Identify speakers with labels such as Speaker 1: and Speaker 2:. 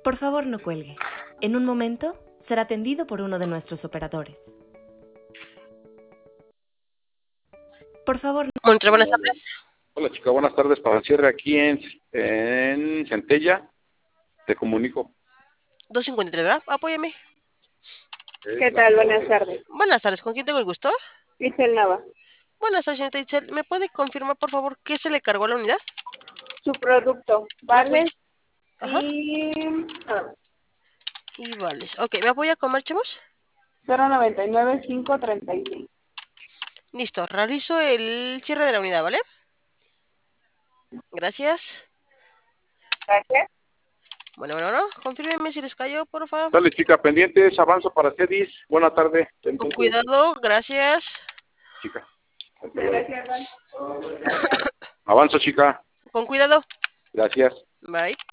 Speaker 1: Por favor, no cuelgue. En un momento será atendido por uno de nuestros operadores. Por favor, no...
Speaker 2: Montre, buenas tardes.
Speaker 3: Hola chica, buenas tardes. Para el cierre aquí en Centella, te comunico.
Speaker 2: 253, ¿verdad? Apóyame.
Speaker 4: ¿Qué tal? Buenas tardes.
Speaker 2: Buenas tardes, ¿con quién tengo el gusto?
Speaker 4: Itzel Nava.
Speaker 2: Buenas tardes, señorita Itzel. ¿Me puede confirmar, por favor, qué se le cargó a la unidad?
Speaker 4: Su producto, vales
Speaker 2: Ajá. Y vales. Ok, ¿me apoya con marchemos?
Speaker 4: 099-536.
Speaker 2: Listo, realizo el cierre de la unidad, ¿vale? Gracias.
Speaker 4: Gracias.
Speaker 2: Bueno, confírmeme si les cayó, por favor.
Speaker 3: Dale chica, pendientes, avanzo para CEDIS. Buena tarde.
Speaker 2: Con cuidado, gracias.
Speaker 3: Chica.
Speaker 4: Gracias.
Speaker 3: Avanzo chica.
Speaker 2: Con cuidado.
Speaker 3: Gracias.
Speaker 2: Bye.